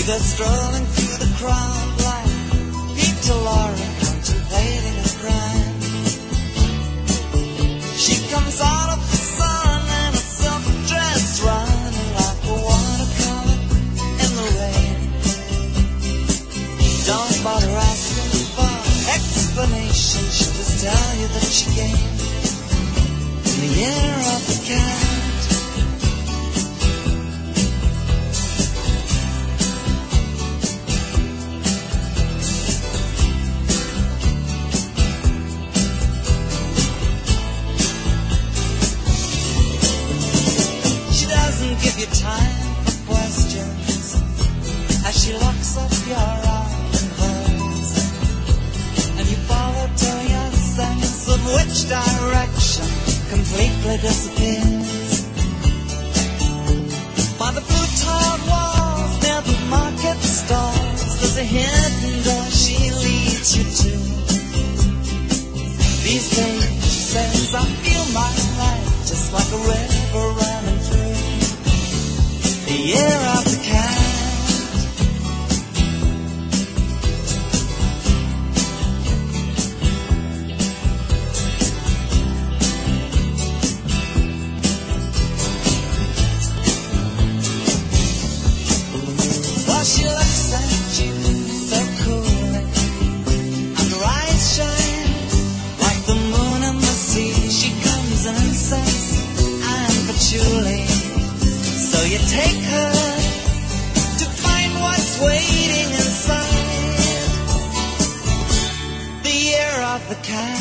go strolling through the crowd like Peter Lorre contemplating a crime. She comes out of the sun in a silk dress, running like a watercolor in the rain. Don't bother asking for explanation, she'll just tell you that she came in the year of the cat. Give you time for questions as she locks up your arm in hers, and you follow to your sense of which direction completely disappears. By the blue tiled walls near the market stalls, there's a hidden door she leads you to. These days, she says, I feel my life just like a river running through the year of the cat. Well, she looks at you so coolly, and her eyes shine like the moon and the sea. She comes in and says, I'm patchouli. So you take her to find what's waiting inside the year of the cat.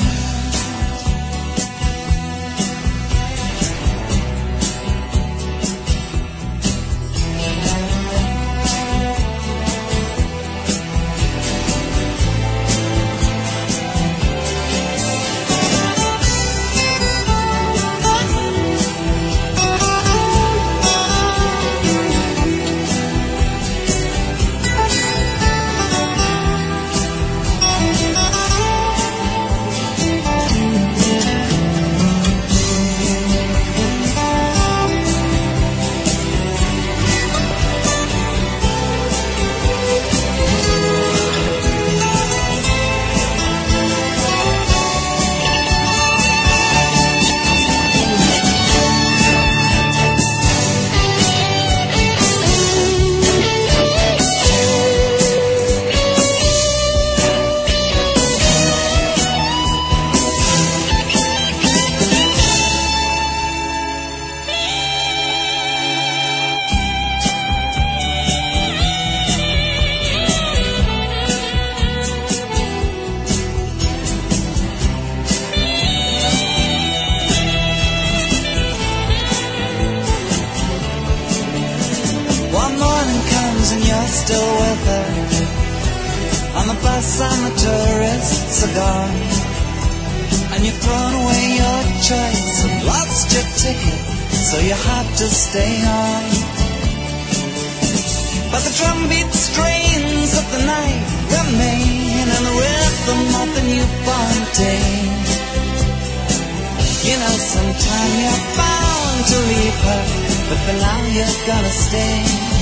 Still with her on the bus and the tourists are gone, and you've thrown away your choice and lost your ticket, so you have to stay on. But the drumbeat strains of the night remain, and the rhythm of the newborn day. You know, sometime you're bound to leave her, but for now you're gonna stay.